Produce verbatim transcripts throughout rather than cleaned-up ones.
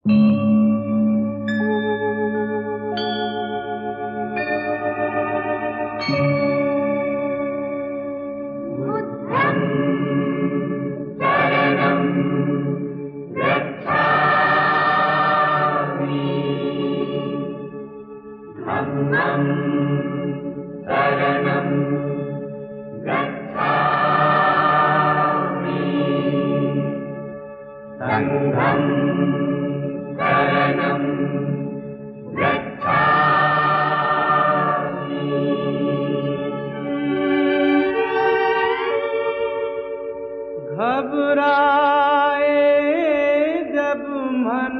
घबराए जब मन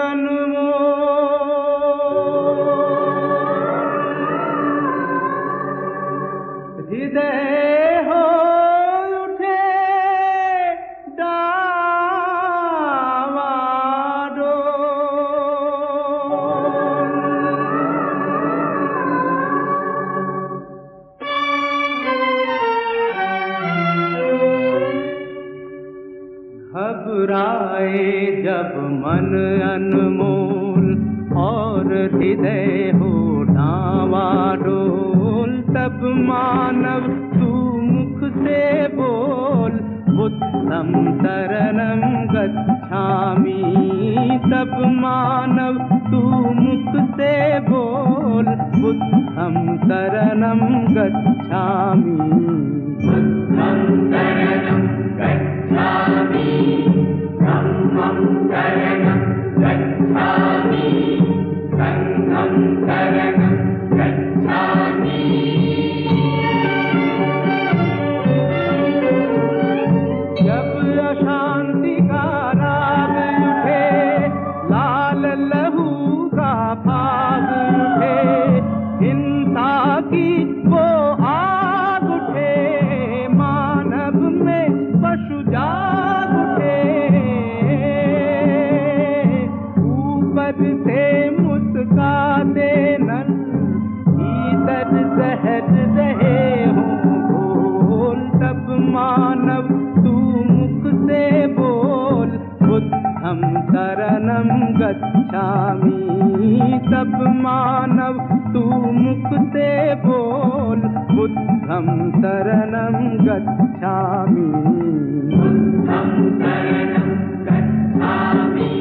अनमोल, हृदय हो उठे घबराए जब मन अनमोल और हृदय हो डावाडोल, तब मानव तू मुख से बोल बुद्धं शरणं गच्छामि। तब मानव तू मुख से बोल बुद्धं शरणं गच्छामि। बुद्धं शरणं गच्छामि, धम्मं शरणं गच्छामि, संघं शरणं गच्छामि। जब अशांति का राग उठे, लाल लहू का भाग उठे, हिंसा की वो आग उठे, मानव में पशु जाग उठे। ऊपर से मुस्काते नल, भीतर सहज रहे हों भोल, तब मानव तू मुख से बोल बुद्धं शरणं गच्छामि। तब मानव तू मुख से बोल बुद्धं शरणं गच्छामि। बुद्धं शरणं गच्छामि,